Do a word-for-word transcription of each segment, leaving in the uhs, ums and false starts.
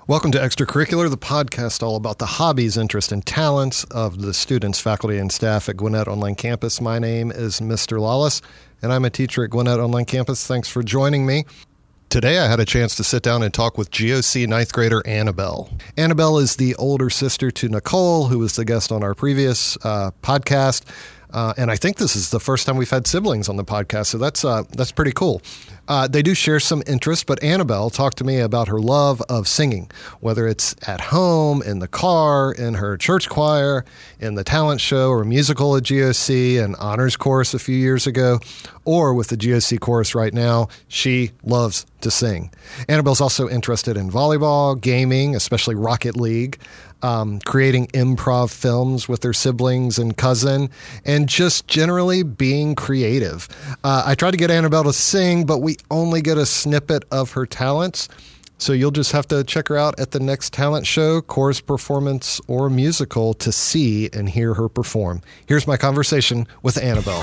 Welcome to Extracurricular, the podcast all about the hobbies, interests, and talents of the students, faculty, and staff at Gwinnett Online Campus. My name is Mister Lawless, and I'm a teacher at Gwinnett Online Campus. Thanks for joining me. Today, I had a chance to sit down and talk with G O C ninth grader Annabelle. Annabelle is the older sister to Nicole, who was the guest on our previous uh, podcast. Uh, and I think this is the first time we've had siblings on the podcast, so that's uh, that's pretty cool. Uh, they do share some interests, but Annabelle talked to me about her love of singing, whether it's at home, in the car, in her church choir, in the talent show or musical at G O C, an honors chorus a few years ago, or with the G O C chorus right now. She loves to sing. Annabelle's also interested in volleyball, gaming, especially Rocket League, um, creating improv films with her siblings and cousin, and just generally being creative. Uh, I tried to get Annabelle to sing, but we only get a snippet of her talents. So you'll just have to check her out at the next talent show, chorus performance, or musical to see and hear her perform. Here's my conversation with Annabelle.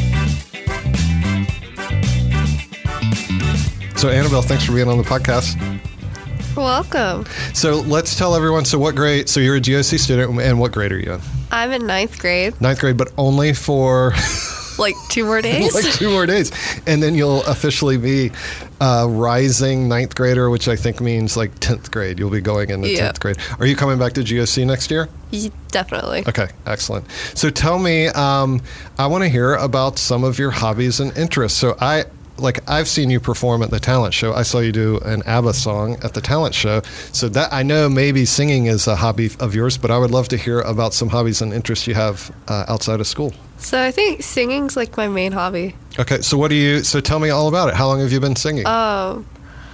So Annabelle, thanks for being on the podcast. You're welcome. So let's tell everyone, so what grade, so you're a G O C student, and what grade are you in? I'm in ninth grade. Ninth grade, but only for... Like two more days? like two more days. And then you'll officially be a rising ninth grader, which I think means like tenth grade. You'll be going into yeah. tenth grade. Are you coming back to G O C next year? Yeah, definitely. Okay, excellent. So tell me, um, I want to hear about some of your hobbies and interests. So I... Like, I've seen you perform at the talent show. I saw you do an ABBA song at the talent show. So that I know maybe singing is a hobby of yours, but I would love to hear about some hobbies and interests you have uh, outside of school. So I think singing's like my main hobby. Okay, so what do you, so tell me all about it. How long have you been singing? Um,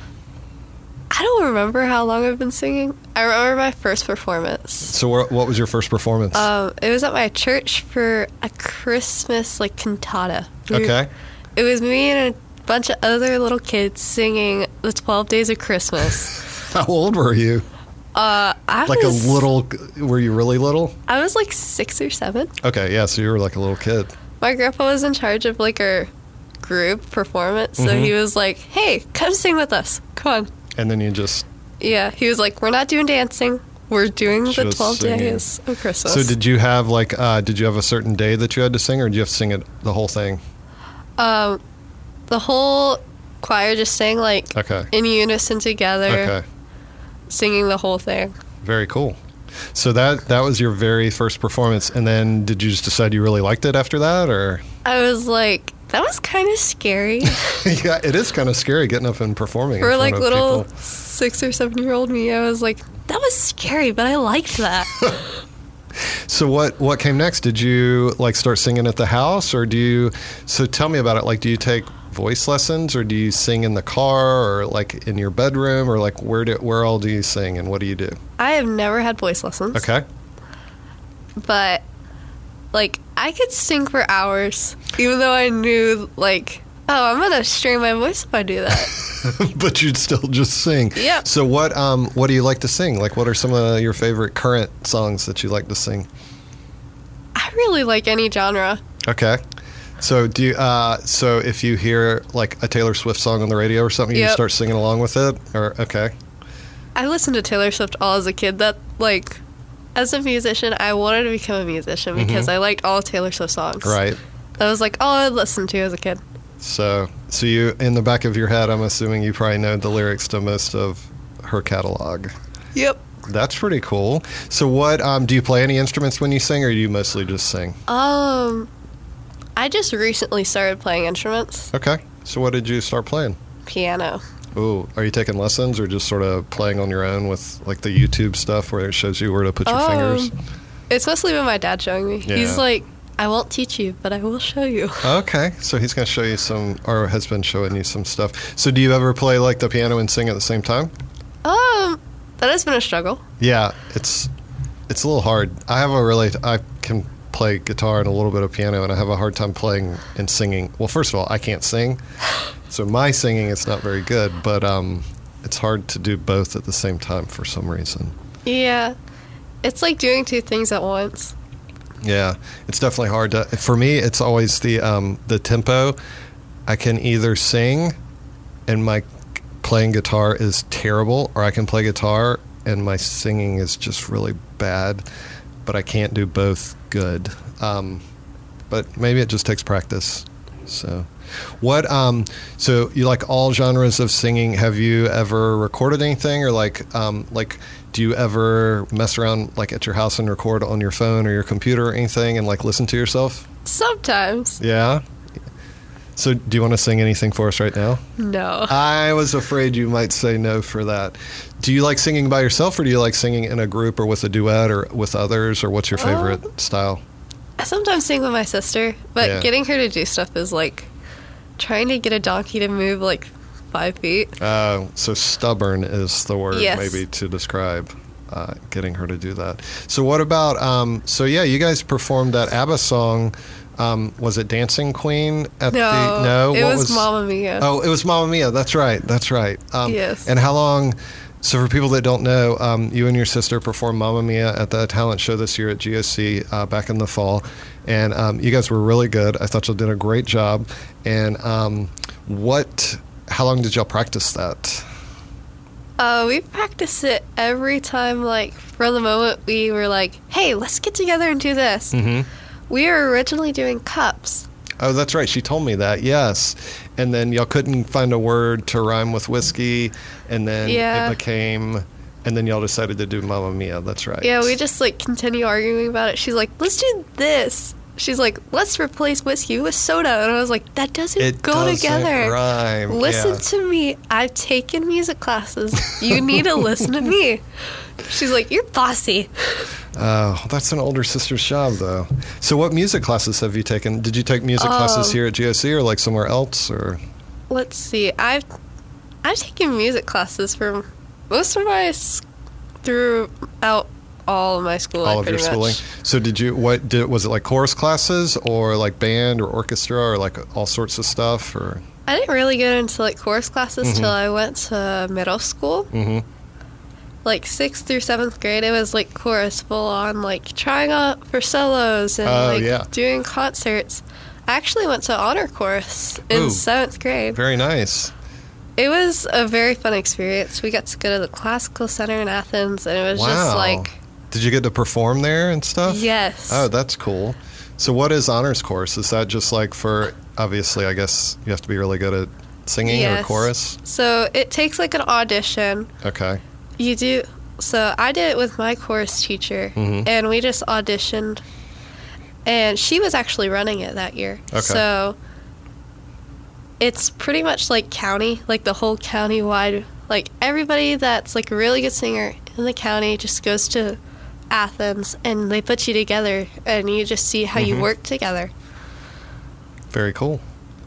I don't remember how long I've been singing. I remember my first performance. So what was your first performance? Um, it was at my church for a Christmas, like, cantata. We okay. Were, it was me and a bunch of other little kids singing the twelve Days of Christmas. How old were you? Uh, I like was... a little, were you really little? I was like six or seven. Okay, yeah, so you were like a little kid. My grandpa was in charge of like our group performance, so mm-hmm. he was like, hey, come sing with us. Come on. And then you just... Yeah, he was like, we're not doing dancing. We're doing the twelve singing. Days of Christmas. So did you have like, uh, did you have a certain day that you had to sing, or did you have to sing it the whole thing? Um... The whole choir just sang, like, okay. in unison together, okay. singing the whole thing. Very cool. So that that was your very first performance, and then did you just decide you really liked it after that, or? I was like, that was kind of scary. Yeah, it is kind of scary getting up and performing For, in front like, of little people. six- or seven-year-old me, I was like, that was scary, but I liked that. So what, what came next? Did you, like, start singing at the house, or do you, so tell me about it. Like, do you take voice lessons, or do you sing in the car, or like in your bedroom, or like where do where all do you sing, and what do you do? I have never had voice lessons. Okay. But like I could sing for hours, even though I knew like, oh, I'm gonna strain my voice if I do that. But you'd still just sing. Yeah. So what um what do you like to sing? Like, what are some of your favorite current songs that you like to sing? I really like any genre. Okay. So do you, uh, so if you hear like a Taylor Swift song on the radio or something, yep. you start singing along with it, or okay? I listened to Taylor Swift all as a kid. That like, as a musician, I wanted to become a musician because mm-hmm. I liked all of Taylor Swift songs. Right. That was like all I listened to as a kid. So, so you in the back of your head, I'm assuming you probably know the lyrics to most of her catalog. Yep. That's pretty cool. So, what um, do you play any instruments when you sing, or do you mostly just sing? Um. I just recently started playing instruments. Okay. So what did you start playing? Piano. Ooh. Are you taking lessons, or just sort of playing on your own with like the YouTube stuff where it shows you where to put your um, fingers? It's mostly been my dad showing me. Yeah. He's like, I won't teach you, but I will show you. Okay. So he's going to show you some, or has been showing you some stuff. So do you ever play like the piano and sing at the same time? Um, that has been a struggle. Yeah. It's, it's a little hard. I have a really, I can play guitar and a little bit of piano, and I have a hard time playing and singing. Well, first of all, I can't sing, so my singing is not very good, but um, it's hard to do both at the same time for some reason. Yeah. It's like doing two things at once. Yeah, it's definitely hard to, for me, it's always the um, the tempo. I can either sing and my playing guitar is terrible, or I can play guitar and my singing is just really bad, but I can't do both good. Um, but maybe it just takes practice. So, what? Um, so you like all genres of singing? Have you ever recorded anything, or like, um, like, do you ever mess around like at your house and record on your phone or your computer or anything, and like listen to yourself? Sometimes. Yeah. So, do you want to sing anything for us right now? No. I was afraid you might say no for that. Do you like singing by yourself, or do you like singing in a group or with a duet or with others, or what's your favorite Um, style? I sometimes sing with my sister, but Yeah. getting her to do stuff is like trying to get a donkey to move like five feet. Uh, so stubborn is the word Yes. maybe to describe uh, getting her to do that. So what about, um, so yeah, you guys performed that ABBA song. Um, was it Dancing Queen? At No, the, no, it what was, Mamma Mia. Oh, it was Mamma Mia. That's right. That's right. Um, Yes. And how long? So for people that don't know, um, you and your sister performed Mamma Mia at the talent show this year at G O C uh, back in the fall, and um, you guys were really good. I thought you did a great job. And um, what? How long did y'all practice that? Uh, we practice it every time, like, from the moment we were like, hey, let's get together and do this. Mm-hmm. We were originally doing cups. Oh, that's right. She told me that. Yes. And then y'all couldn't find a word to rhyme with whiskey, and then Yeah. it became. And then y'all decided to do Mamma Mia. That's right. Yeah, we just, like, continue arguing about it. She's like, let's do this. She's like, let's replace whiskey with soda. And I was like, that doesn't It go doesn't together. rhyme. Listen Yeah. to me. I've taken music classes. You need to listen to me. She's like, you're bossy. Oh, that's an older sister's job, though. So, what music classes have you taken? Did you take music classes Um, here at G O C or like somewhere else? Or Let's see. I've I've taken music classes for most of my s- throughout all of my schooling. all of your pretty schooling? much. So, did you? What did was it like chorus classes or like band or orchestra or like all sorts of stuff? Or I didn't really get into like chorus classes Mhm. till I went to middle school. mm-hmm. Like sixth through seventh grade, it was like chorus full on, like trying out for solos and Oh, like yeah. doing concerts. I actually went to honor chorus in Ooh. seventh grade. Very nice. It was a very fun experience. We got to go to the Classical Center in Athens, and it was Wow. just like, Did you get to perform there and stuff? yes. Oh, that's cool. So, what is honors course? Is that just like for obviously? I guess you have to be really good at singing or Yes. chorus. So it takes like an audition. Okay. You do. So I did it with my chorus teacher, Mhm. and we just auditioned. And she was actually running it that year. Okay. So it's pretty much like county, like the whole county wide. Like everybody that's like a really good singer in the county just goes to Athens, and they put you together, and you just see how Mhm. you work together. Very cool.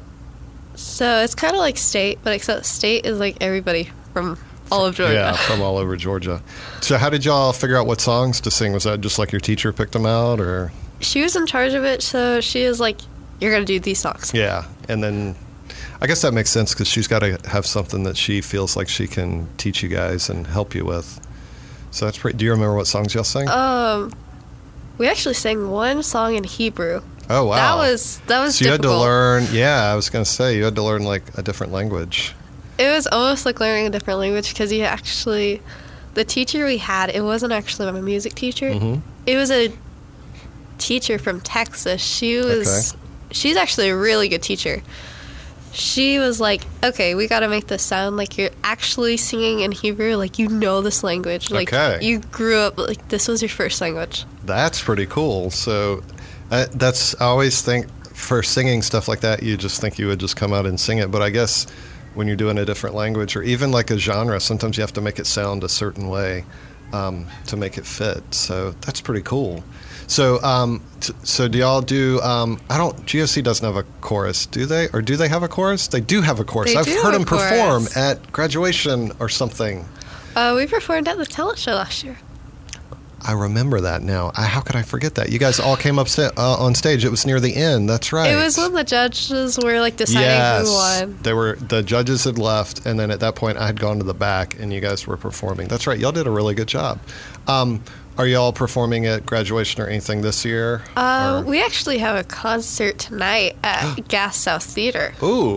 So it's kind of like state, but except state is like everybody from all of Georgia. Yeah, from all over Georgia. So, how did y'all figure out what songs to sing? Was that just like your teacher picked them out, or? She was in charge of it, so she was like, you're going to do these songs. Yeah, and then I guess that makes sense because she's got to have something that she feels like she can teach you guys and help you with. So that's pretty. Do you remember what songs y'all sang? Um, we actually sang one song in Hebrew. oh wow, That was that was so you had difficult. to learn. Yeah, I was gonna say you had to learn like a different language. It was almost like learning a different language because you actually, the teacher we had, it wasn't actually my music teacher. Mm-hmm. It was a teacher from Texas. She was, Okay. she's actually a really good teacher. She was like, okay, we got to make this sound like you're actually singing in Hebrew, like you know this language. Like Okay. you grew up, like this was your first language. That's pretty cool. So uh, that's I always think for singing stuff like that, you just think you would just come out and sing it. But I guess when you're doing a different language or even like a genre, sometimes you have to make it sound a certain way um, to make it fit. So that's pretty cool. So, um, t- so do y'all do? Um, I don't. G O C doesn't have a chorus, do they? Or do they have a chorus? They do have a chorus. They I've do heard have a them perform chorus. at graduation or something. Uh, we performed at the talent show last year. I remember that now. I, how could I forget that? You guys all came up sta- uh, on stage. It was near the end. That's right. It was when the judges were like deciding yes. who won. They were the judges had left, and then at that point, I had gone to the back, and you guys were performing. That's right. Y'all did a really good job. Um, are y'all performing at graduation or anything this year? Uh, Or- we actually have a concert tonight at Gas South Theater. Ooh,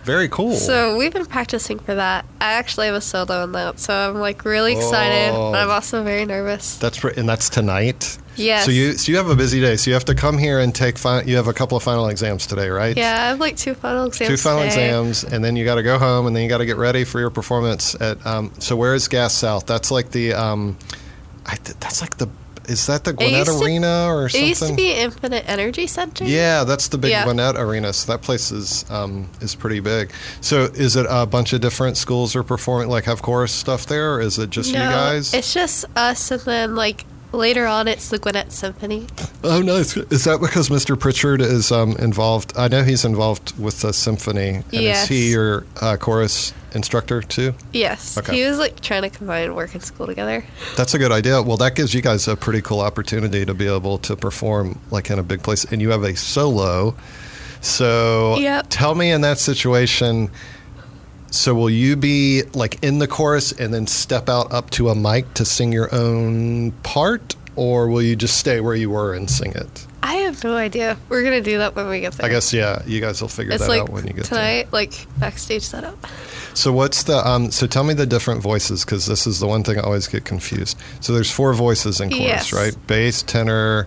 Very cool. So we've been practicing for that. I actually have a solo in that, so I'm like really excited, Oh. but I'm also very nervous. That's pr- and that's tonight. Yes. So you so you have a busy day. So you have to come here and take. Fi- you have a couple of final exams today, right? Yeah, I have like two final exams. Two final today. exams, and then you got to go home, and then you got to get ready for your performance at. Um, so where is Gas South? That's like the. Um, I th- that's like the. Is that the Gwinnett used to- Arena or It something? used to be Infinite Energy Center. Yeah, that's the big Yeah. Gwinnett Arena. So that place is um, is pretty big. So is it a bunch of different schools are performing, like have chorus stuff there, or is it just no, you guys? it's just us, and then like later on, it's the Gwinnett Symphony. Oh, nice. Is that because Mister Pritchard is um, involved? I know he's involved with the symphony. And Yes. is he your uh, chorus instructor too? Yes, Okay. he was like trying to combine work and school together. That's a good idea. Well, that gives you guys a pretty cool opportunity to be able to perform like in a big place. And you have a solo. So Yep. tell me in that situation, so will you be like in the chorus and then step out up to a mic to sing your own part? Or will you just stay where you were and sing it? I have no idea. We're gonna do that when we get there. I guess, yeah, you guys will figure it's that like out when you get there. tonight, like backstage setup. So what's the um? So tell me the different voices, because this is the one thing I always get confused. So there's four voices in chorus, Yes. right? Bass, tenor,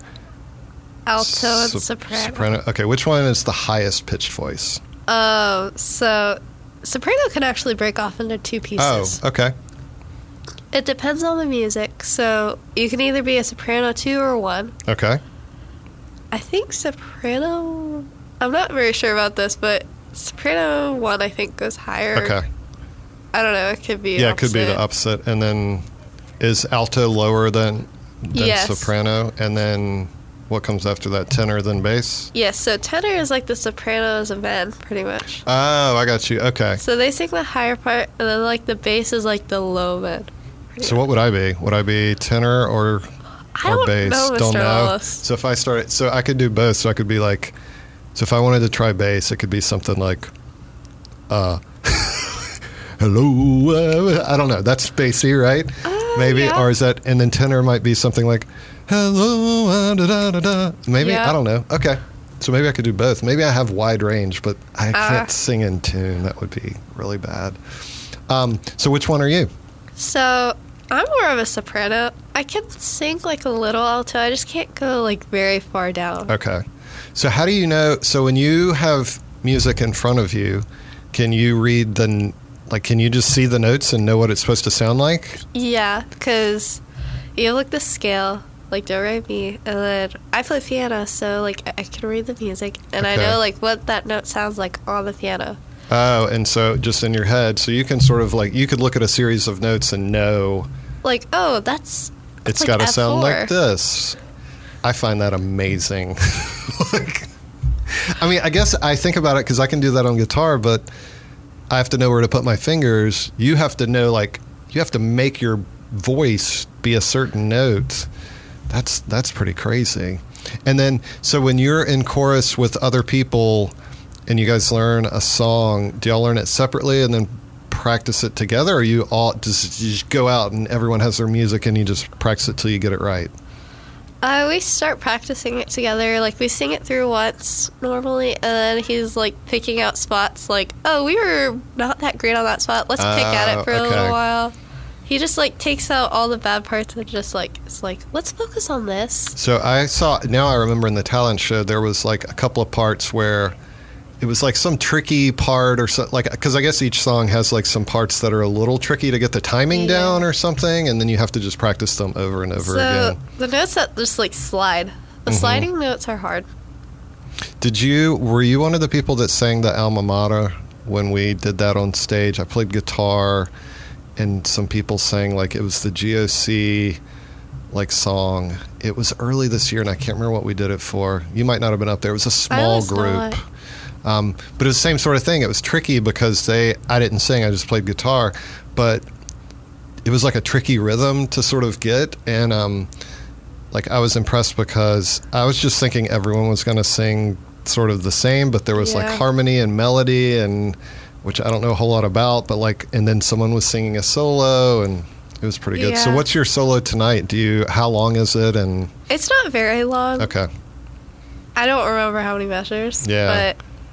Alto and sop- soprano. Okay, which one is the highest pitched voice? Oh, so soprano can actually break off into two pieces. Oh, okay. It depends on the music. So you can either be a soprano two or one. Okay. I think soprano. I'm not very sure about this, but soprano one I think goes higher. Okay. I don't know. It could be. Yeah, it could be the opposite. opposite. And then is alto lower than, than Yes. soprano? And then what comes after that? Tenor, then bass? Yes. So tenor is like the sopranos of men, pretty much. Oh, I got you. Okay. So they sing the higher part, and then like the bass is like the low men. pretty So much. what would I be? Would I be tenor or I or don't bass? know, Mister Don't know. Wallace. So if I started, so I could do both. So I could be like, so if I wanted to try bass, it could be something like, uh, hello. Uh, I don't know. That's bassy, right? Uh, Maybe, yeah. or is that? And then tenor might be something like, hello. Uh, da, da, da, da. Maybe Yeah. I don't know. Okay. So maybe I could do both. Maybe I have wide range, but I Ah. can't sing in tune. That would be really bad. Um, so which one are you? So I'm more of a soprano. I can sing like a little alto. I just can't go like very far down. Okay. So how do you know? So when you have music in front of you, can you read the, like, can you just see the notes and know what it's supposed to sound like? Yeah, because you have like the scale, like do re mi, and then I play piano, so like I, I can read the music and I Okay. know like what that note sounds like on the piano. Oh, and so just in your head, so you can sort of like, you could look at a series of notes and know Like, oh, that's, that's it's like got to F sound four. like this. I find that amazing. Like, I mean, I guess I think about it because I can do that on guitar, but I have to know where to put my fingers. You have to know, like, you have to make your voice be a certain note. That's that's pretty crazy. And then, so when you're in chorus with other people and you guys learn a song, do y'all learn it separately and then practice it together, or you all just, you just go out and everyone has their music and you just practice it till you get it right? Uh, we start practicing it together. Like, we sing it through once normally, and then he's like picking out spots. Like, oh, we were not that great on that spot. Let's pick at Oh, it for a okay. little while. He just like takes out all the bad parts and just like it's like let's focus on this. So I saw, now I remember in the talent show, there was like a couple of parts where it was like some tricky part or so, like, because I guess each song has like some parts that are a little tricky to get the timing Yeah. down or something, and then you have to just practice them over and over so again. the notes that just like slide, the Mhm. sliding notes are hard. Did you, were you one of the people that sang the Alma Mater when we did that on stage? I played guitar and some people sang like it was the G O C like song. It was early this year and I can't remember what we did it for. You might not have been up there. It was a small was group. not. Um, but it was the same sort of thing. It was tricky because they, I didn't sing, I just played guitar, but it was like a tricky rhythm to sort of get. And um, like I was impressed because I was just thinking everyone was going to sing sort of the same, but there was like Yeah. harmony and melody, and which I don't know a whole lot about, but like, and then someone was singing a solo, and it was pretty good. So Yeah. what's your solo tonight? Do you, how long is it? And It's not very long. okay. I don't remember how many measures. Yeah. But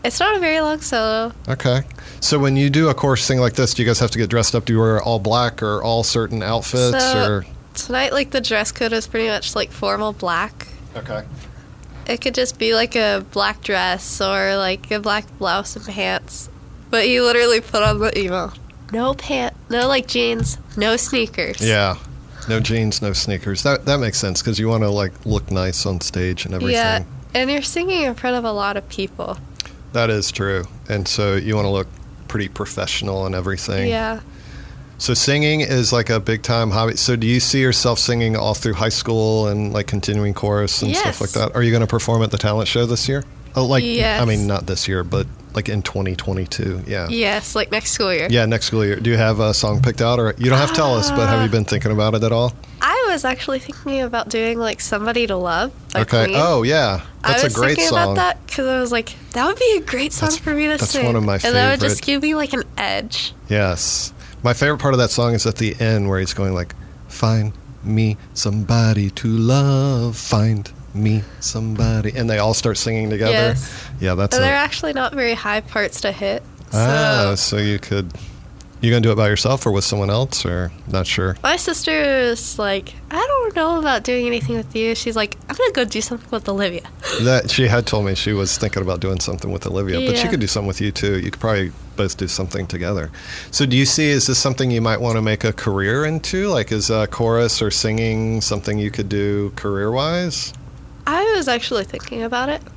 It's not a very long solo. Okay. So when you do a chorus thing like this, do you guys have to get dressed up? Do you wear all black or all certain outfits? So or tonight, like the dress code is pretty much like formal black. Okay. It could just be like a black dress or like a black blouse and pants. But you literally put on the email. No pant, no like jeans, no sneakers. Yeah. No jeans, no sneakers. That that makes sense because you want to like look nice on stage and everything. Yeah, and you're singing in front of a lot of people. That is true. And so you want to look pretty professional and everything. Yeah. So singing is like a big time hobby. So do you see yourself singing all through high school and like continuing chorus and Yes. stuff like that? Are you going to perform at the talent show this year? Oh, like Yes. I mean not this year, but like in twenty twenty-two. Yeah. Yes, like next school year. Yeah, next school year. Do you have a song picked out, or you don't have to tell us, but have you been thinking about it at all? I was actually thinking about doing like Somebody to Love by Okay. Queen. Oh yeah, that's I was a great thinking song. about that because I was like, that would be a great song That's- for me to that's sing. one of my And that would just favorite- give me like an edge. Yes. My favorite part of that song is at the end where he's going like, find me somebody to love, find me somebody. And they all start singing together. Yes. Yeah, that's And a, they're actually not very high parts to hit. So ah, so you could, you going to do it by yourself or with someone else, or not sure? my sister is like, I don't know about doing anything with you. She's like, I'm going to go do something with Olivia. That she had told me she was thinking about doing something with Olivia, but she Yeah. could do something with you too. You could probably both do something together. So do you see, is this something you might want to make a career into? Like is uh, chorus or singing something you could do career-wise? I was actually thinking about it.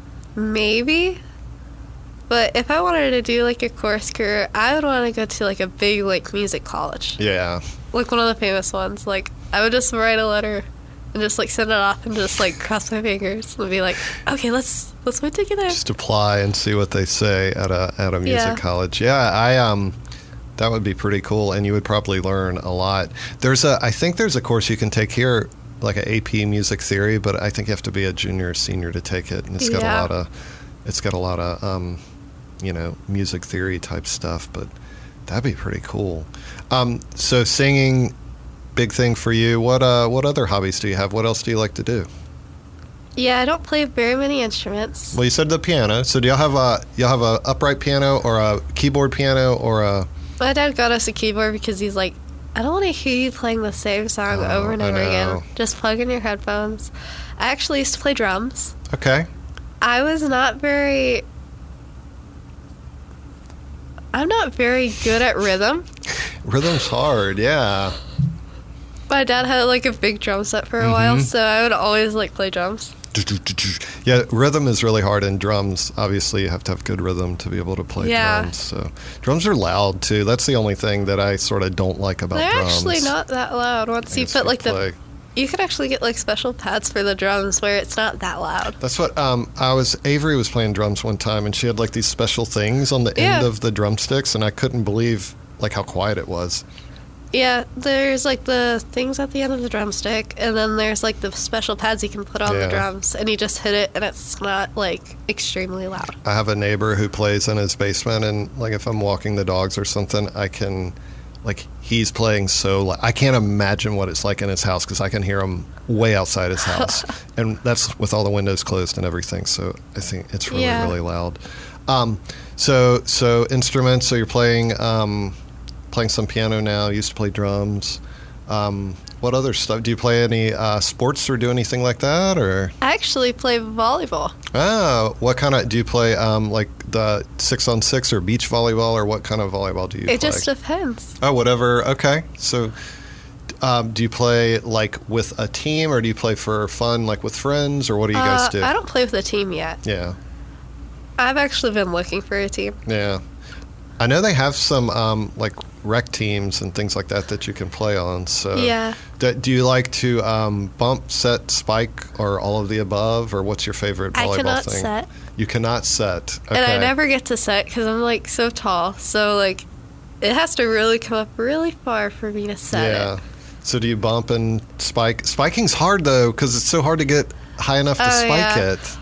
Maybe. But if I wanted to do like a chorus career, I would want to go to like a big like music college. Yeah. Like one of the famous ones. Like I would just write a letter and just like send it off and just like cross my fingers and be like, okay, let's let's put together. Just apply and see what they say at a at a music Yeah. college. Yeah, I um that would be pretty cool, and you would probably learn a lot. There's a I think there's a course you can take here, like an A P music theory, but I think you have to be a junior or senior to take it, and it's got a Yeah. lot of it's got a lot of um you know, music theory type stuff, but that'd be pretty cool. Um so singing, big thing for you. What uh what other hobbies do you have? What else do you like to do? Yeah, I don't play very many instruments. Well, you said the piano. So do y'all have a y'all have a upright piano or a keyboard piano or a? My dad got us a keyboard because he's like, I don't want to hear you playing the same song Oh, over and I over know. again. Just plug in your headphones. I actually used to play drums. Okay. I was not very. I'm not very good at rhythm. Rhythm's hard. Yeah. My dad had like a big drum set for a Mm-hmm. while, so I would always like play drums. Yeah, rhythm is really hard, and drums, obviously, you have to have good rhythm to be able to play Yeah. drums. So drums are loud too. That's the only thing that I sort of don't like about They're drums. actually not that loud. Once you As put like play. the, you can actually get like special pads for the drums where it's not that loud. That's what um, I was. Avery was playing drums one time, and she had like these special things on the end Yeah. of the drumsticks, and I couldn't believe like how quiet it was. Yeah, there's like the things at the end of the drumstick, and then there's like the special pads you can put on Yeah. the drums, and you just hit it, and it's not like extremely loud. I have a neighbor who plays in his basement, and like if I'm walking the dogs or something, I can, like he's playing so loud. I can't imagine what it's like in his house because I can hear him way outside his house, and that's with all the windows closed and everything. So I think it's really Yeah. really loud. Um, so so instruments. So you're playing um, playing some piano now. You used to play drums. Um, what other stuff? Do you play any uh, sports or do anything like that, or? I actually play volleyball. Oh, what kind of do you play? Um, like the six on six or beach volleyball, or what kind of volleyball do you play? It just depends. Oh, whatever. Okay, so um, do you play like with a team, or do you play for fun, like with friends, or what do you guys Uh, do? I don't play with a team yet. Yeah, I've actually been looking for a team. yeah. I know they have some um, like rec teams and things like that that you can play on. So Yeah. Do, do you like to um, bump, set, spike, or all of the above, or what's your favorite volleyball I cannot thing? set, You cannot set. Okay. and I never get to set because I'm like so tall. So like, it has to really come up really far for me to set Yeah. it. So do you bump and spike? Spiking's hard though because it's so hard to get high enough to Oh, spike yeah. it.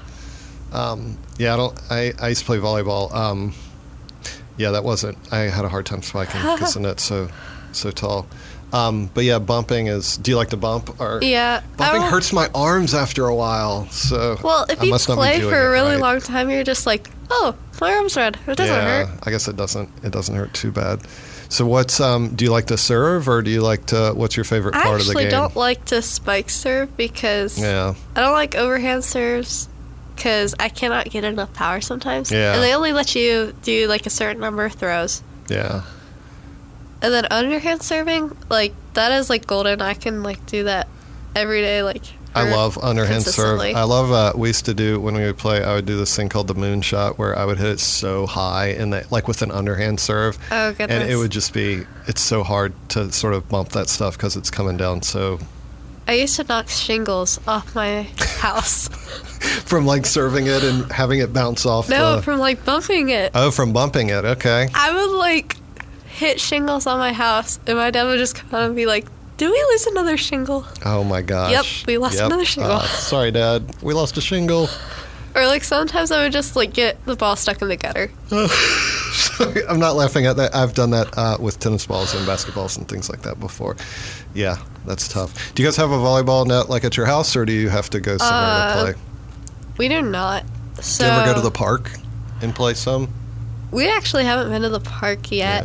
Um, yeah, I don't. I, I used to play volleyball. Um, yeah, that wasn't. I had a hard time spiking because the net's so so tall. Um, but yeah, bumping is. Do you like to bump or? Yeah. I Bumping don't- hurts my arms after a while. So Well, if I you must not be play doing for a it really right. long time, you're just like, oh, My arm's red. It doesn't yeah, hurt. I guess it doesn't. It doesn't hurt too bad. So what's um? Do you like to serve, or do you like to? What's your favorite I part of the game? actually don't like to spike serve because Yeah. I don't like overhand serves because I cannot get enough power sometimes. Yeah. And they only let you do like a certain number of throws. Yeah. And then underhand serving, like that is like golden. I can like do that every day. Like I or love underhand serve. consistently. I love. Uh, we used to do when we would play. I would do this thing called the moon shot, where I would hit it so high and that, like with an underhand serve, Oh goodness. and it would just be. It's so hard to sort of bump that stuff because it's coming down so. I used to knock shingles off my house. From like serving it and having it bounce off. No, the, from like bumping it. oh, from bumping it. Okay. I would like hit shingles on my house, and my dad would just come out and be like, "Did we lose another shingle?" Oh my gosh. Yep, we lost another shingle. Uh, sorry, Dad. We lost a shingle. Or like sometimes I would just like get the ball stuck in the gutter. Sorry, I'm not laughing at that. I've done that uh, with tennis balls and basketballs and things like that before. Yeah, that's tough. Do you guys have a volleyball net like at your house, or do you have to go somewhere Uh, to play? We do not. So Do you ever go to the park and play some? we actually haven't been to the park yet. Yeah.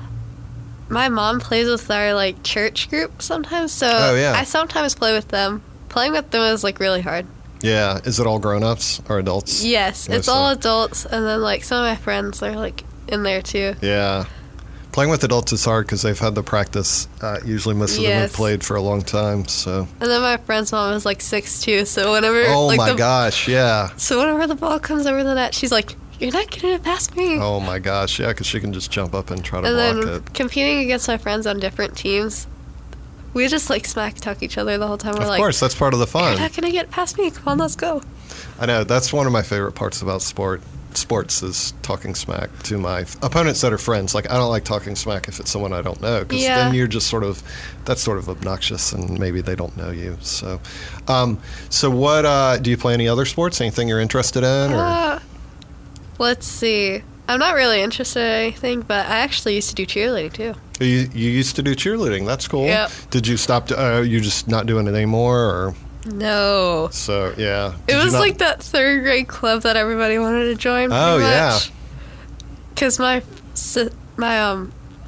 My mom plays with our like church group sometimes, so Oh, yeah. I sometimes play with them. Playing with them is like really hard. Yeah. Is it all grown-ups or adults? Yes, it's Mostly. all adults, and then like some of my friends are like in there too. Yeah. Playing with adults is hard because they've had the practice. Uh, usually most of them have Yes. played for a long time, so. And then my friend's mom is like six two, so whenever Oh like my the, gosh, yeah. so whenever the ball comes over the net, she's like, "You're not getting it past me." Oh my gosh, yeah, because she can just jump up and try to and block then it. competing against my friends on different teams, we just like smack talk each other the whole time. We're Of like, course, that's part of the "You're fun. not gonna get past me. Come on, let's go." I know, that's one of my favorite parts about sport. Sports is talking smack to my f- opponents that are friends. Like, I don't like talking smack if it's someone I don't know, because Yeah. then you're just sort of, that's sort of obnoxious, and maybe they don't know you. So, um, so what, uh, do you play any other sports? Anything you're interested in? Or? Uh, let's see. I'm not really interested in anything, but I actually used to do cheerleading too. You, you used to do cheerleading. That's cool. Yep. Did you stop? To, uh, you just not doing it anymore? Or No. so yeah. It Did you was not- like that third grade club that everybody wanted to join. Oh, yeah. Because my si- my um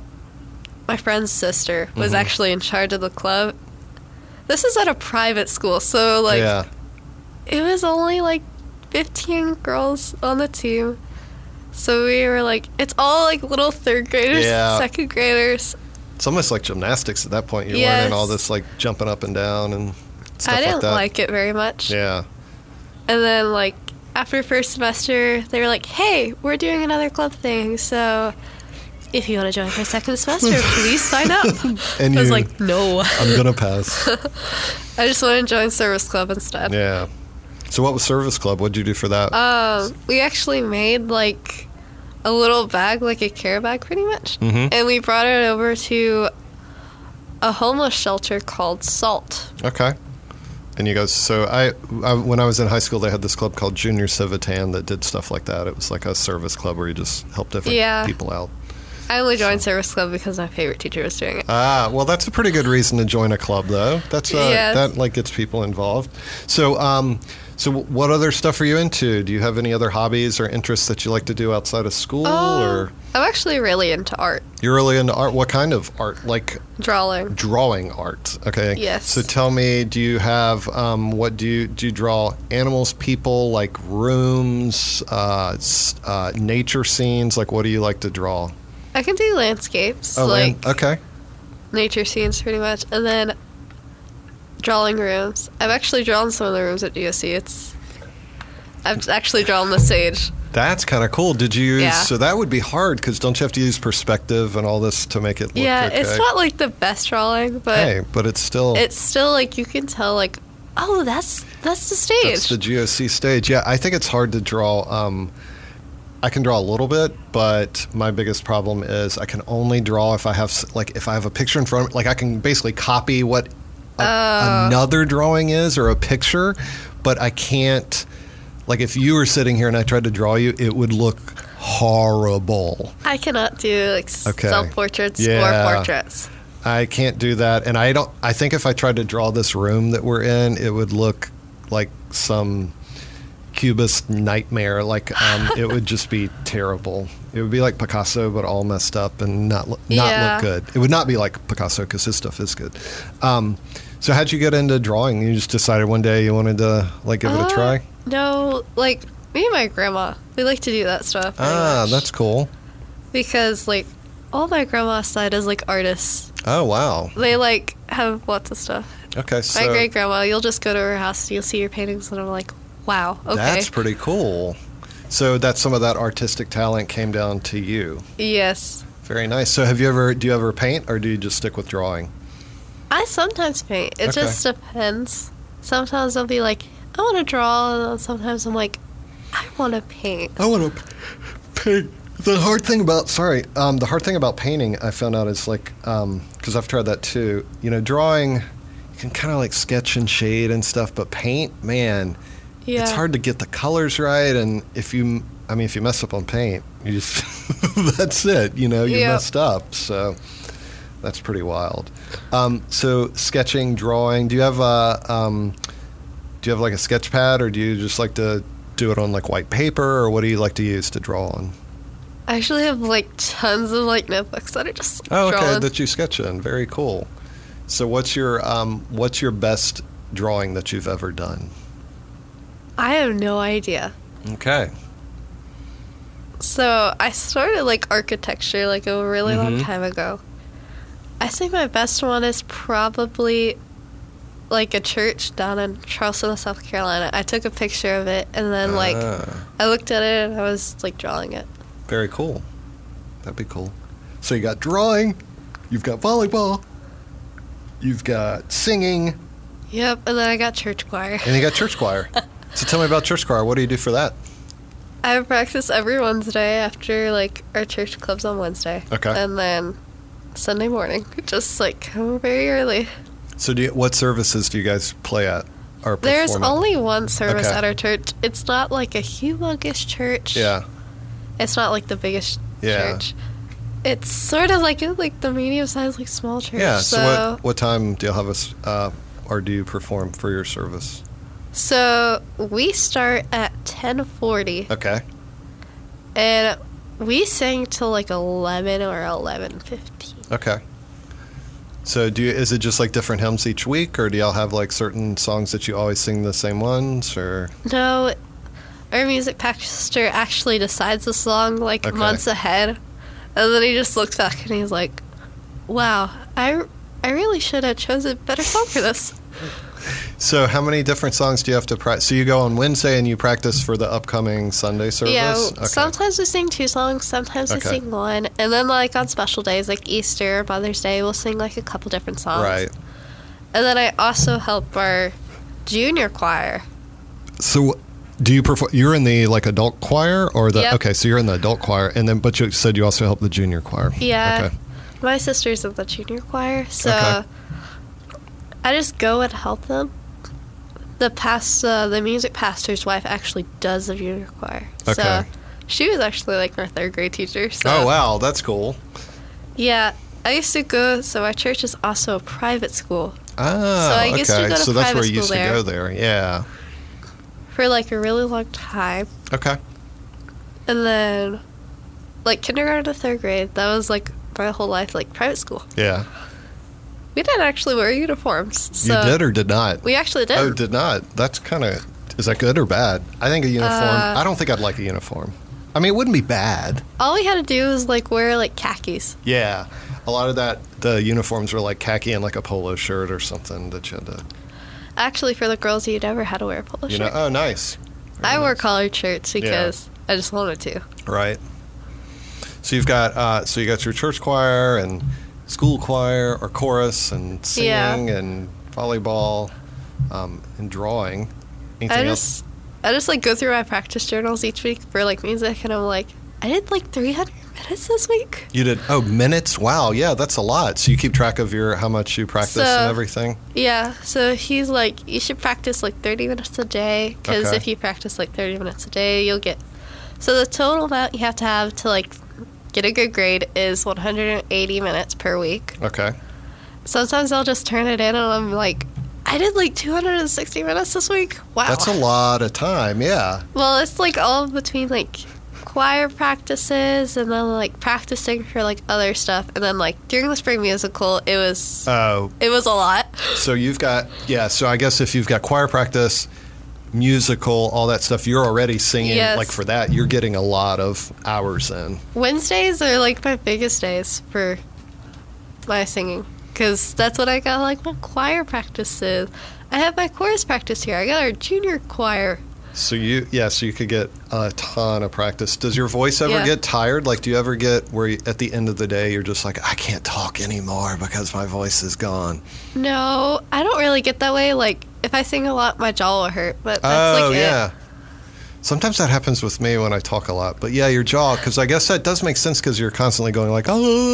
my friend's sister was Mhm. actually in charge of the club. This is at a private school, so like yeah. it was only like fifteen girls on the team. So we were like, it's all like little third graders, Yeah. second graders. It's almost like gymnastics at that point. You're Yes. learning all this like jumping up and down and stuff I didn't like that. like it very much. Yeah. And then, like, after first semester, they were like, "Hey, we're doing another club thing, so if you want to join for second semester, please sign up." And I was you- like, "No." I'm gonna pass. I just want to join service club instead. Yeah. So what was service club? What'd you do for that? Um, we actually made, like, a little bag, like a care bag, pretty much. Mhm. And we brought it over to a homeless shelter called SALT. Okay. And you guys, so I, I, when I was in high school, they had this club called Junior Civitan that did stuff like that. It was like a service club where you just help different Yeah. people out. I only joined service club because my favorite teacher was doing it. Ah, well, that's a pretty good reason to join a club, though. That's uh, Yes. that like gets people involved. So, um, so what other stuff are you into? Do you have any other hobbies or interests that you like to do outside of school, Um, or I'm actually really into art, you're really into art? What kind of art? Like drawing. drawing art? Okay. Yes. So tell me, do you have um, what do you do? You draw animals, people, like rooms, uh, s- uh, nature scenes? Like, what do you like to draw? I can do landscapes, Oh, like land- okay. nature scenes pretty much, and then drawing rooms. I've actually drawn some of the rooms at G S C. It's I've actually drawn the stage. That's kind of cool. Did you use, Yeah. so that would be hard because don't you have to use perspective and all this to make it look Yeah, okay? it's not like the best drawing, but Hey, but it's still, it's still like you can tell like, oh, that's that's the stage. that's the G O C stage. Yeah, I think it's hard to draw. Um, I can draw a little bit, but my biggest problem is I can only draw if I have, s- like, if I have a picture in front of me. Like, I can basically copy what a, Oh. another drawing is or a picture, but I can't, like, if you were sitting here and I tried to draw you, it would look horrible. I cannot do like s Okay. self portraits Yeah. or portraits. I can't do that, and I don't. I think if I tried to draw this room that we're in, it would look like some cubist nightmare. Like um, it would just be terrible. It would be like Picasso, but all messed up and not lo- not Yeah. look good. It would not be like Picasso because his stuff is good. Um, so how'd you get into drawing? You just decided one day you wanted to like give it Uh, a try? No, like me and my grandma, we like to do that stuff. very Ah, much. that's cool. Because like all my grandma's side is like artists. Oh wow. They like have lots of stuff. Okay, so My great grandma, you'll just go to her house and you'll see her paintings, and I'm like, wow, okay. that's pretty cool. So that's some of that artistic talent came down to you. Yes. Very nice. So have you ever do you ever paint or do you just stick with drawing? I sometimes paint. It Okay. just depends. Sometimes I'll be like, I want to draw, and then sometimes I'm like, I want to paint. I want to paint. The hard thing about sorry, um, the hard thing about painting I found out is like because I've tried that too. You know, drawing you can kind of like sketch and shade and stuff, but paint, man, Yeah. it's hard to get the colors right. And if you, I mean, if you mess up on paint, you just that's it. You know, you Yep. messed up. So that's pretty wild. Um, so sketching, drawing. Do you have a um, do you have like a sketch pad, or do you just like to do it on like white paper, or what do you like to use to draw on? I actually have like tons of like notebooks that I just Oh, draw okay, in. that you sketch in. Very cool. So, what's your um, what's your best drawing that you've ever done? I have no idea. Okay. So I started like architecture like a really long Mhm. time ago. I think my best one is probably like a church down in Charleston, South Carolina. I took a picture of it, and then like Ah, I looked at it and I was like drawing it. very cool. That'd be cool. So you got drawing, you've got volleyball, you've got singing, Yep, and then I got church choir. and you got church choir. So tell me about church choir. What do you do for that? I practice every Wednesday after like our church clubs on Wednesday. Okay. And then Sunday morning, just like come very early. So do you, what services do you guys play at or perform There's at? only one service Okay. at our church. It's not like a humongous church. Yeah. It's not like the biggest Yeah. church. It's sort of like a, like the medium sized like small church. Yeah. So, So what what time do you have us uh, or do you perform for your service? so we start at ten forty Okay. and we sing till like eleven or eleven fifteen. Okay. So do you, is it just like different hymns each week, or do y'all have like certain songs that you always sing the same ones, or? No, our music pastor actually decides the song like Okay. months ahead, and then he just looks back and he's like, "Wow, I, I really should have chosen a better song for this." So how many different songs do you have to practice? So you go on Wednesday and you practice for the upcoming Sunday service? Yeah, Okay. sometimes we sing two songs, sometimes we Okay. sing one, and then like on special days like Easter, Mother's Day, we'll sing like a couple different songs. Right. And then I also help our junior choir. So do you perform? You're in the like adult choir, or the Yep. okay? So you're in the adult choir, and then but you said you also help the junior choir. Yeah. Okay. My sister's in the junior choir, so Okay. I just go and help them. The past, uh, the music pastor's wife actually does the junior choir. Okay. So she was actually like my third grade teacher. So Oh wow, that's cool. yeah, I used to go. So my church is also a private school Ah, So I used to okay. go to so that's private where you used school to there. go there. Yeah. for like a really long time, Okay. and then like kindergarten to third grade, that was like my whole life, like private school. Yeah. We didn't actually wear uniforms. So you did or did not? We actually did. Oh, did not. That's kind of. Is that good or bad? I think a uniform. Uh, I don't think I'd like a uniform. I mean, it wouldn't be bad. All we had to do was like wear like khakis. Yeah. A lot of that, the uniforms were like khaki and like a polo shirt or something that you had to, Actually, for the girls, you never had to wear a polo you shirt. know. Oh, nice. Very I wore nice. collared shirts because I just wanted to. Right. So you've got uh, so you got your church choir and school choir or chorus and singing Yeah. and volleyball um, and drawing. Anything I else? just, I just like go through my practice journals each week for like music, and I'm like, I did like three hundred minutes this week. You did oh minutes? Wow, yeah, that's a lot. So you keep track of your how much you practice So- and everything. Yeah, so he's like, you should practice like thirty minutes a day, because Okay. if you practice like thirty minutes a day, you'll get. So the total amount you have to have to like get a good grade is one hundred eighty minutes per week. Okay. Sometimes I'll just turn it in and I'm like, I did like two hundred sixty minutes this week. Wow. That's a lot of time, yeah. Well, it's like all between like choir practices and then like practicing for like other stuff, and then like during the spring musical, it was Oh, it was a lot. so you've got, yeah, so I guess if you've got choir practice, musical, all that stuff, you're already singing, Yes. like for that, you're getting a lot of hours in. Wednesdays are like my biggest days for my singing, because that's what I got like my choir practices. I have my chorus practice here. I got our junior choir. So you, yeah, so you could get a ton of practice. Does your voice ever Yeah. get tired? Like, do you ever get where you, at the end of the day, you're just like, I can't talk anymore because my voice is gone? No, I don't really get that way. Like, if I sing a lot, my jaw will hurt, but that's Oh, like yeah. it. Sometimes that happens with me when I talk a lot. But yeah, your jaw, because I guess that does make sense because you're constantly going like,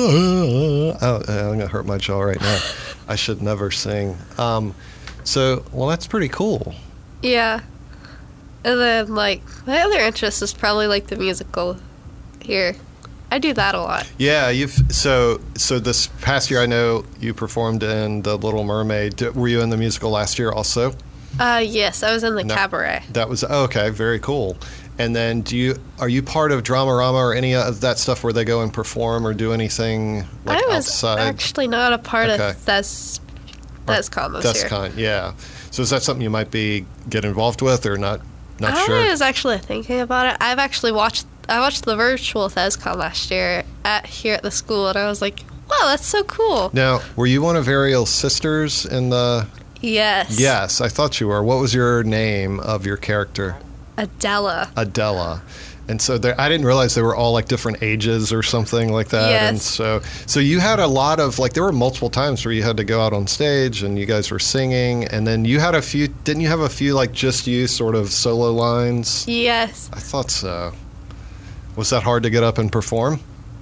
oh, oh, I'm going to hurt my jaw right now. I should never sing. Um, so, well, that's pretty cool. Yeah. And then, like, my other interest is probably, like, the musical here. I do that a lot. Yeah, you've so so this past year I know you performed in The Little Mermaid. D- Were you in the musical last year also? Uh, yes, I was in the No. cabaret. That was oh, okay, very cool. And then do you are you part of Dramarama or any of that stuff where they go and perform or do anything like I was outside? actually not a part Okay. of Thes Thescom this That's year. kind, yeah. So is that something you might be get involved with or not? Not I sure. was actually thinking about it. I've actually watched I watched the virtual ThesCon last year at here at the school, and I was like, wow, that's so cool. Now, were you one of Ariel's sisters in the? Yes. Yes, I thought you were. What was your name of your character? Adela. Adela. And so there, I didn't realize they were all like different ages or something like that. Yes. And so, so you had a lot of like there were multiple times where you had to go out on stage and you guys were singing, and then you had a few. Didn't you have a few like just you sort of solo lines? Yes. I thought so. Was that hard to get up and perform?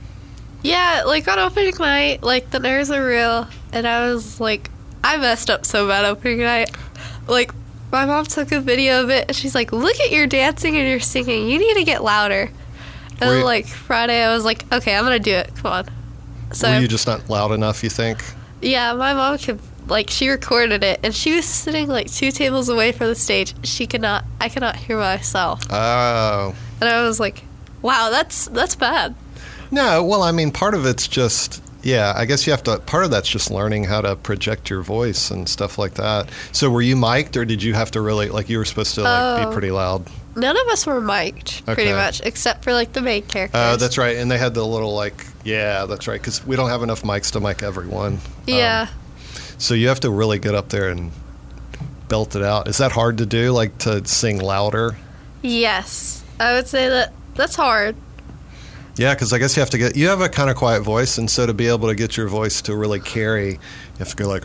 Yeah, like on opening night, like the nerves are real, and I was like, I messed up so bad opening night. Like, my mom took a video of it, and she's like, look at your dancing and your singing. You need to get louder. And Were then, you- like, Friday, I was like, okay, I'm going to do it. Come on. So, Were you just not loud enough? You think? yeah, my mom could, like, she recorded it, and she was sitting, like, two tables away from the stage. She could not, I could not hear myself. Oh. And I was like, wow, that's that's bad. No, well, I mean, part of it's just, yeah, I guess you have to, part of that's just learning how to project your voice and stuff like that. So were you mic'd, or did you have to really, like, you were supposed to, like, Oh. be pretty loud? None of us were mic'd, pretty Okay. much, except for, like, the main characters. Oh, that's right. And they had the little, like, yeah, that's right, because we don't have enough mics to mic everyone. Yeah. Um, so you have to really get up there and belt it out. Is that hard to do, like, to sing louder? Yes. I would say that that's hard. Yeah, because I guess you have to get, you have a kind of quiet voice, and so to be able to get your voice to really carry, you have to go like,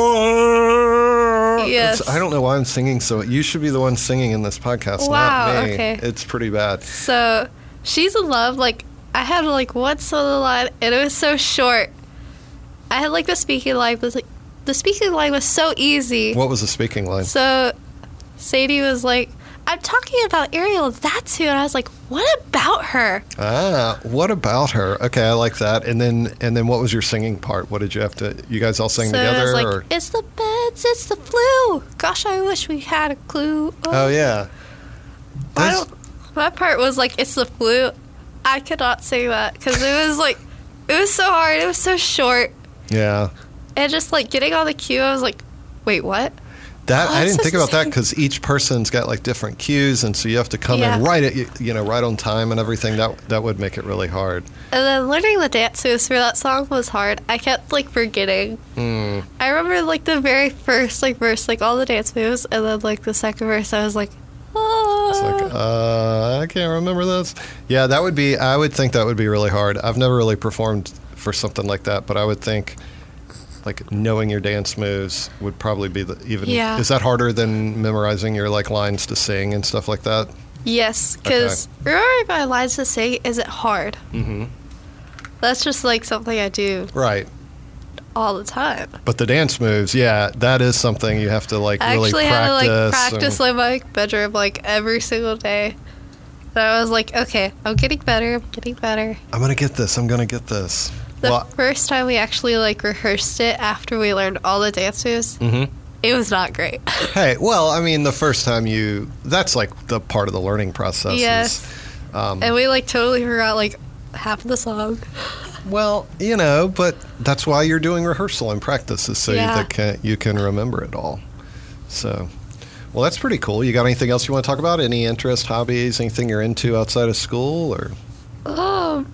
"Roar!" Yes. It's- I don't know why I'm singing so, you should be the one singing in this podcast, Wow, not me. okay. It's pretty bad. So, She's in Love, like, I had, like, one solo line, and it was so short. I had, like, the speaking line, was, like, the speaking line was so easy. What was the speaking line? So, Sadie was like, I'm talking about Ariel, that's who. And I was like, what about her? Ah, what about her? Okay, I like that. And then, and then, what was your singing part? What did you have to? You guys all sing so together, it was like, or? it's the beds, it's the flu. Gosh, I wish we had a clue. Oh yeah. I That's- don't, my part was like, it's the flu. I could not sing that because it was like, it was so hard. It was so short. yeah. And just like getting on the cue, I was like, wait, what? That Oh, I it's didn't so think about that same. because each person's got like different cues, and so you have to come Yeah. in right at you, you know, right on time and everything. That that would make it really hard. And then learning the dance moves for that song was hard. I kept like forgetting. Mm. I remember like the very first like verse, like all the dance moves, and then like the second verse, I was like, oh. It's like, uh, I can't remember this. Yeah, that would be. I would think that would be really hard. I've never really performed for something like that, but I would think, like, knowing your dance moves would probably be the even. Yeah. Is that harder than memorizing your like lines to sing and stuff like that? Yes, because remembering my lines to sing isn't hard. Mm-hmm. That's just like something I do Right. all the time. But the dance moves, yeah, that is something you have to like I really actually practice. had to like and- practice in my bedroom like every single day. And I was like, okay, I'm getting better. I'm getting better. I'm gonna get this. I'm gonna get this. The Well, first time we actually like rehearsed it after we learned all the dance moves, mm-hmm. it was not great. Hey, well, I mean, the first time you, that's like the part of the learning process. Yes. Is, um, and we like totally forgot like half of the song. well, you know, but that's why you're doing rehearsal and practice is so Yeah. you, that can, you can remember it all. So, well, that's pretty cool. You got anything else you want to talk about? Any interest, hobbies, anything you're into outside of school, or? Um,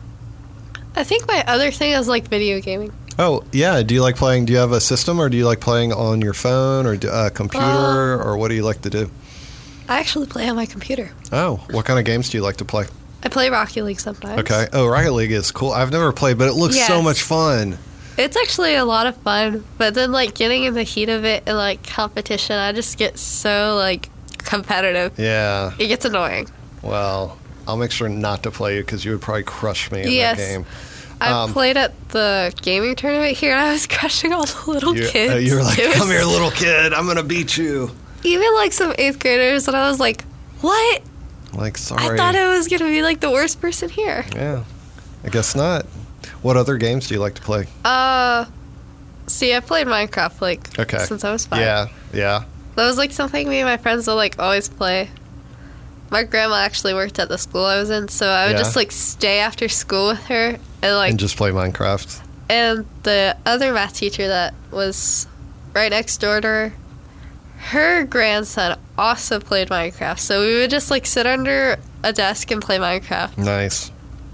I think my other thing is like video gaming. Oh, yeah. Do you like playing? Do you have a system, or do you like playing on your phone or a computer, Uh, or what do you like to do? I actually play on my computer. Oh, what kind of games do you like to play? I play Rocket League sometimes. Okay. Oh, Rocket League is cool. I've never played, but it looks so Yes. much fun. It's actually a lot of fun, but then like getting in the heat of it and like competition, I just get so like competitive. Yeah. It gets annoying. Well, I'll make sure not to play you because you would probably crush me in Yes. that game. I Um, played at the gaming tournament here, and I was crushing all the little You, kids. uh, you were like, It was- come here, little kid. I'm going to beat you. Even like some eighth graders, and I was like, what? Like, sorry. I thought I was going to be like the worst person here. Yeah. I guess not. What other games do you like to play? Uh, see, I played Minecraft like Okay. since I was five. Yeah. Yeah. That was like something me and my friends would like always play. My grandma actually worked at the school I was in, so I would Yeah. just like stay after school with her and like And just play Minecraft. and the other math teacher that was right next door to her, her grandson also played Minecraft. So we would just like sit under a desk and play Minecraft. Nice.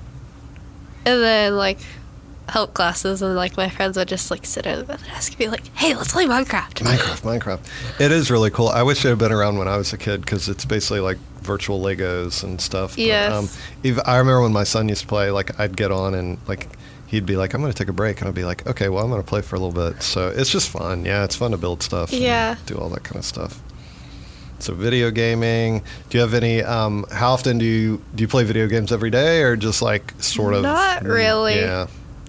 And then like help classes and like my friends would just like sit under the desk and be like, hey, let's play Minecraft. Minecraft, Minecraft. It is really cool. I wish it had been around when I was a kid because it's basically like virtual Legos and stuff. But, Yes. um, if, I remember when my son used to play, like I'd get on and like he'd be like, I'm going to take a break. And I'd be like, okay, well, I'm going to play for a little bit. So it's just fun. Yeah, it's fun to build stuff. and Yeah. do all that kind of stuff. So video gaming. Do you have any, um, how often do you, do you play video games every day or just like sort of? Not really. Yeah.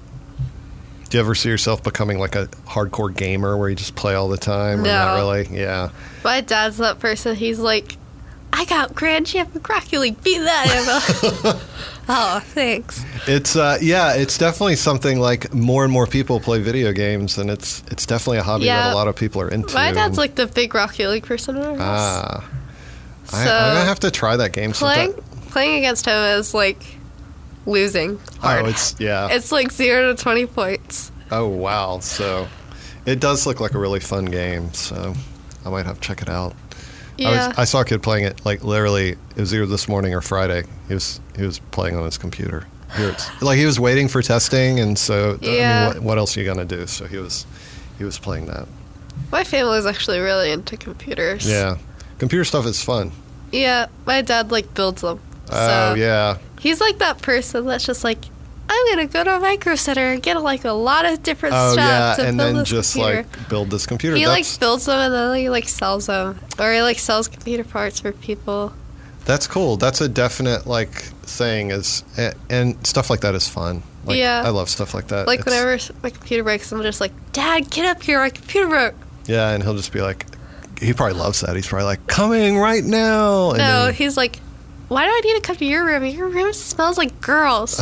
Do you ever see yourself becoming like a hardcore gamer where you just play all the time? Or not No. really? Yeah. My dad's that person. He's like, I got Grand Champ of Rocket League. Beat that. I'm like, oh, thanks. It's uh, yeah, it's definitely something like more and more people play video games, and it's it's definitely a hobby that Yeah. a lot of people are into. My dad's and- like the big Rocket League person in our house. ah, So I, I'm gonna have to try that game playing sometime. playing against him is like losing hard. Oh, it's yeah. It's like zero to twenty points. oh wow, so it does look like a really fun game. So I might have to check it out. I, Yeah. was, I saw a kid playing it like literally. It was either this morning or Friday. He was he was playing on his computer. He was, like he was waiting for testing, and so I Yeah. mean, what, what else are you gonna do? So he was he was playing that. My family is actually really into computers. Yeah, computer stuff is fun. Yeah. My dad like builds them. Oh So yeah, he's like that person that's just like, I'm gonna go to a micro center and get like a lot of different oh stuff yeah, to and build then this just computer. like build this computer. He that's like builds them and then he like sells them, or he like sells computer parts for people. that's cool. That's a definite like thing. Is and, and stuff like that is fun. Like, Yeah. I love stuff like that. Like It's- whenever my computer breaks, I'm just like, Dad, get up here, my computer broke. Yeah, and he'll just be like, he probably loves that. He's probably like, coming right now. And No, then- he's like, why do I need to come to your room? Your room smells like girls.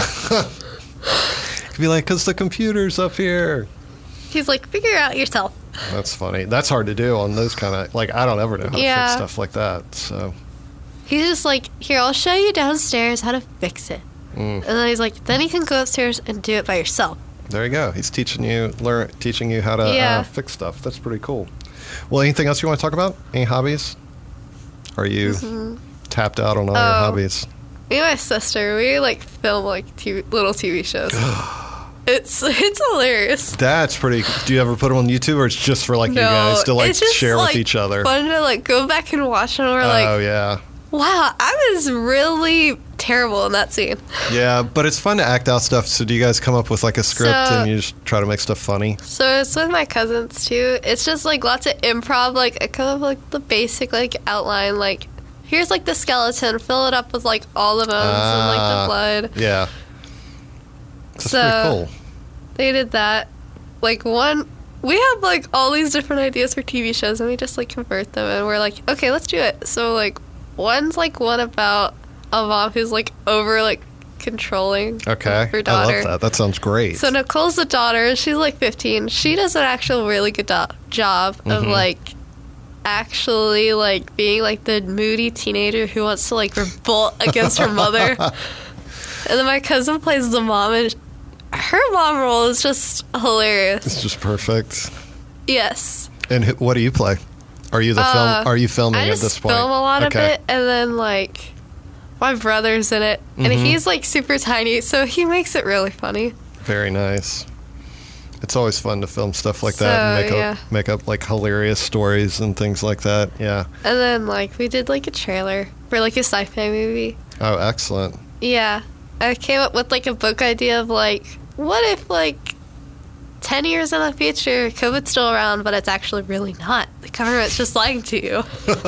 he'd be like, because the computer's up here. He's like, figure it out yourself. That's funny. That's hard to do on those kind of like. I don't ever know how to Yeah. fix stuff like that. So He's just like, here, I'll show you downstairs how to fix it. Mm. And then he's like, then you can go upstairs and do it by yourself. there you go. He's teaching you learn teaching you how to Yeah. uh, fix stuff. That's pretty cool. Well, anything else you want to talk about? Any hobbies? Are you tapped out on all your Oh. hobbies? Me and my sister, we like film like T V, little T V shows. it's it's hilarious. That's pretty. Do you ever put them on YouTube, or it's just for like you guys to like it's just, share like, with each other? Fun to like go back and watch, and we're Oh like, yeah. wow, I was really terrible in that scene. Yeah, but it's fun to act out stuff. So do you guys come up with like a script So- and you just try to make stuff funny? So it's with my cousins too. It's just like lots of improv. Like I come up with like the basic like outline. Like here's like the skeleton. Fill it up with like all the bones and like Ah, the blood. Yeah. That's So- pretty cool. They did that. Like one, we have like all these different ideas for T V shows, and we just like convert them, and we're like, okay, let's do it. So like, one's like one about a mom who's like over like controlling Okay. her daughter. I love that. That sounds great. So Nicole's the daughter. She's like fifteen. She does an actual really good do- job of Mm-hmm. like actually like being like the moody teenager who wants to like revolt against her mother. And then my cousin plays the mom, and her mom role is just hilarious. It's just perfect. Yes. And wh- what do you play? Are you the Uh, film? Are you filming I at just this point? film a lot okay. of it, and then like my brother's in it, and Mhm. he's like super tiny, so he makes it really funny. Very nice. It's always fun to film stuff like So, that and make yeah. up make up like hilarious stories and things like that. Yeah. And then like we did like a trailer for like a sci-fi movie. Oh, excellent. Yeah, I came up with like a book idea of like, what if like ten years in the future, COVID's still around, but it's actually really not. The government's just lying to you.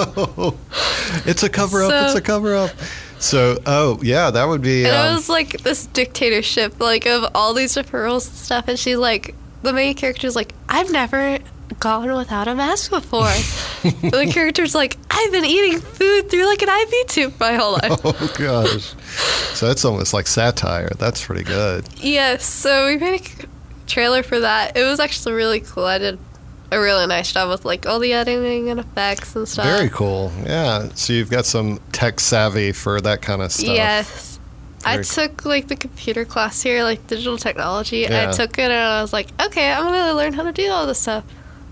It's a cover up. So- It's a cover up. So, oh yeah, that would be. And Um, it was like this dictatorship, like of all these different rules and stuff. And she's like, the main character's like, I've never gone without a mask before. And the character's like, I've been eating food through like an I V tube my whole life. oh gosh. So that's almost like satire. That's pretty good. Yes, so we made a c- trailer for that. It was actually really cool. I did a really nice job with like all the editing and effects and stuff. Very cool. Yeah. So you've got some tech savvy for that kind of stuff. Yes. I Very took like the computer class here, like digital technology. Yeah. I took it and I was like, okay, I'm gonna learn how to do all this stuff.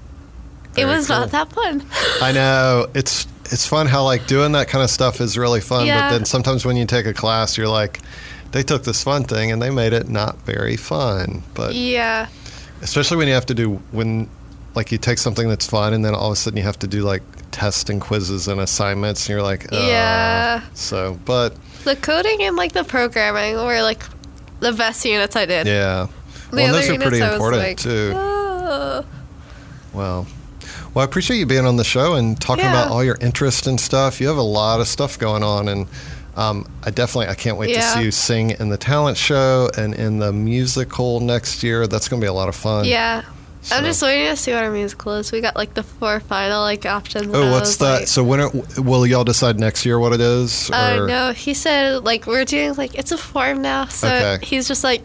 It Very was cool. not that fun. I know. It's it's fun how like doing that kind of stuff is really fun, Yeah. but then sometimes when you take a class, you're like, they took this fun thing and they made it not very fun. But Yeah. especially when you have to do when like you take something that's fun and then all of a sudden you have to do like tests and quizzes and assignments and you're like, uh, Yeah. So, but The coding and like the programming were like the best units I did. yeah. The Well, and other those are units pretty I was important like, too. "Oh." Well, well, I appreciate you being on the show and talking Yeah. about all your interest and stuff. You have a lot of stuff going on, and um, I definitely I can't wait Yeah. to see you sing in the talent show and in the musical next year. That's going to be a lot of fun. Yeah. So- I'm just waiting to see what our musical is. We got like the four final like options. and Oh, I what's was that? like- So when are, will y'all decide next year what it is? Uh, or- no, he said like we're doing like it's a form now. So Okay. he's just like,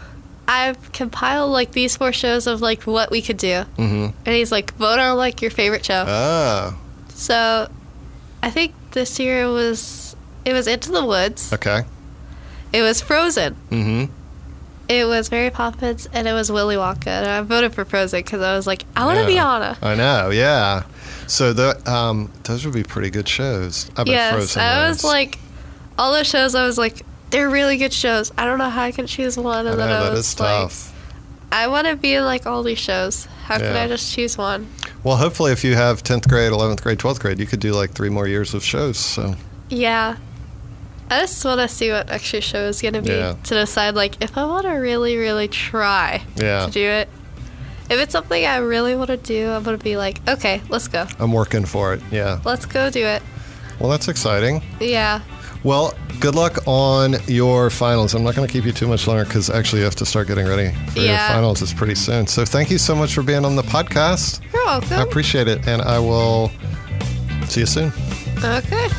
I've compiled like these four shows of like what we could do, Mhm. and he's like vote on like your favorite show. Ah, So I think this year it was it was Into the Woods, okay. it was Frozen, Mm-hmm. it was Mary Poppins, and it was Willy Wonka. And I voted for Frozen because I was like, I want to be Anna. I know, yeah. So the um, those would be pretty good shows. I bet Yes, Frozen I wins. was like, all those shows. I was like, they're really good shows. I don't know how I can choose one. I And know, then I that was is like, tough. I want to be in like all these shows. How can Yeah. I just choose one? Well, hopefully, if you have tenth grade, eleventh grade, twelfth grade, you could do like three more years of shows. So Yeah. I just want to see what extra show is going to be Yeah. to decide like if I want to really, really try Yeah. to do it. If it's something I really want to do, I'm going to be like, okay, let's go. I'm working for it. Yeah. Let's go do it. Well, that's exciting. Yeah. Well, good luck on your finals. I'm not going to keep you too much longer because actually you have to start getting ready for your Yeah. finals. It's pretty soon. So thank you so much for being on the podcast. You're welcome. I appreciate it, and I will see you soon. Okay.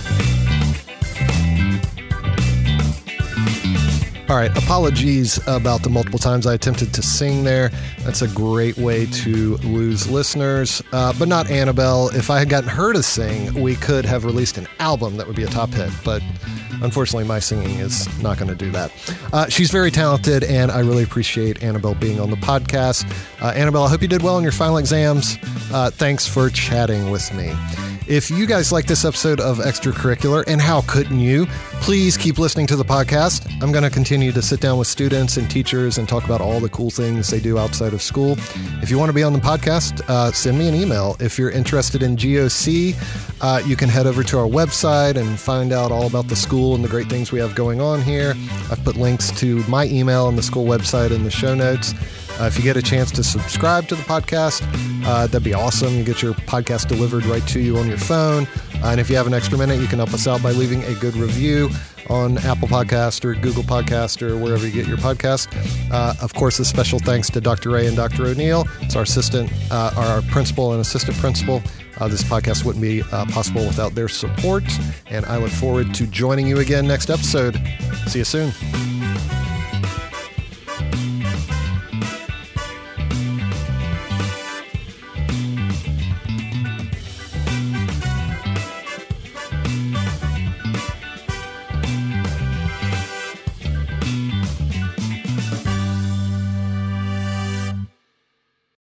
All right, apologies about the multiple times I attempted to sing there. That's a great way to lose listeners, uh, but not Annabelle. If I had gotten her to sing, we could have released an album that would be a top hit, but unfortunately, my singing is not going to do that. Uh, she's very talented, and I really appreciate Annabelle being on the podcast. Uh, Annabelle, I hope you did well in your final exams. Uh, thanks for chatting with me. If you guys like this episode of Extracurricular, and how couldn't you, please keep listening to the podcast. I'm going to continue to sit down with students and teachers and talk about all the cool things they do outside of school. If you want to be on the podcast, uh, send me an email. If you're interested in G O C, uh, you can head over to our website and find out all about the school and the great things we have going on here. I've put links to my email and the school website in the show notes. Uh, if you get a chance to subscribe to the podcast, uh, that'd be awesome. You get your podcast delivered right to you on your phone. Uh, and if you have an extra minute, you can help us out by leaving a good review on Apple Podcast or Google Podcast or wherever you get your podcast. Uh, of course, a special thanks to Doctor Ray and Doctor O'Neill. It's our assistant, uh, our principal and assistant principal. Uh, this podcast wouldn't be uh, possible without their support. And I look forward to joining you again next episode. See you soon.